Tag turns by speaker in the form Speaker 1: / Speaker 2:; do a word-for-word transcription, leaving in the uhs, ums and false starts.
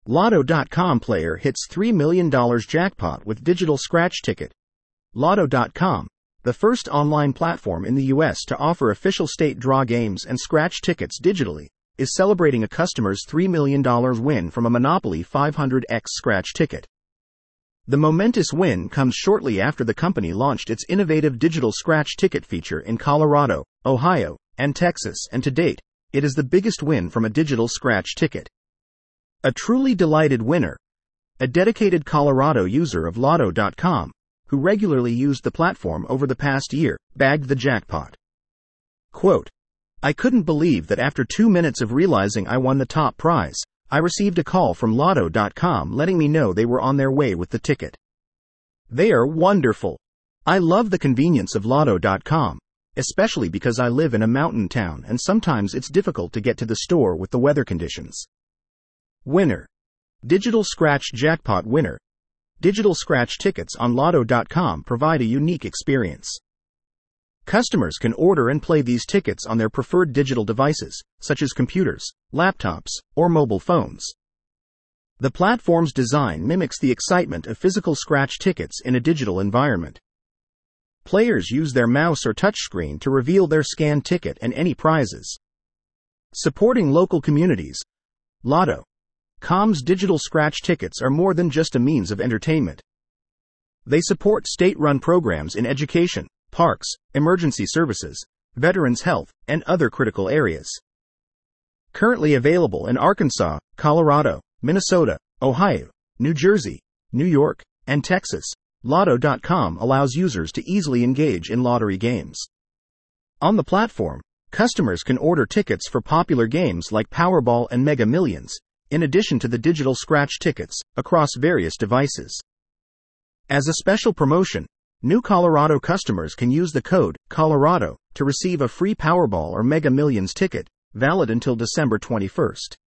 Speaker 1: Lotto dot com player hits three million dollars jackpot with digital scratch ticket. Lotto dot com, the first online platform in the U S to offer official state draw games and scratch tickets digitally, is celebrating a customer's three million dollars win from a Monopoly five hundred X scratch ticket. The momentous win comes shortly after the company launched its innovative digital scratch ticket feature in Colorado, Ohio, and Texas, and to date, it is the biggest win from a digital scratch ticket. A truly delighted winner, a dedicated Colorado user of Lotto dot com, who regularly used the platform over the past year, bagged the jackpot. Quote, "I couldn't believe that after two minutes of realizing I won the top prize, I received a call from Lotto dot com letting me know they were on their way with the ticket. They are wonderful. I love the convenience of Lotto dot com, especially because I live in a mountain town and sometimes it's difficult to get to the store with the weather conditions." Winner. Digital Scratch Jackpot winner. Digital scratch tickets on Lotto dot com provide a unique experience. Customers can order and play these tickets on their preferred digital devices, such as computers, laptops, or mobile phones. The platform's design mimics the excitement of physical scratch tickets in a digital environment. Players use their mouse or touchscreen to reveal their scanned ticket and any prizes. Supporting local communities, Lotto dot com's digital scratch tickets are more than just a means of entertainment. They support state-run programs in education, parks, emergency services, veterans' health, and other critical areas. Currently available in Arkansas, Colorado, Minnesota, Ohio, New Jersey, New York, and Texas, Lotto dot com allows users to easily engage in lottery games. On the platform, customers can order tickets for popular games like Powerball and Mega Millions, in addition to the digital scratch tickets, across various devices. As a special promotion, new Colorado customers can use the code Colorado to receive a free Powerball or Mega Millions ticket, valid until December twenty-first.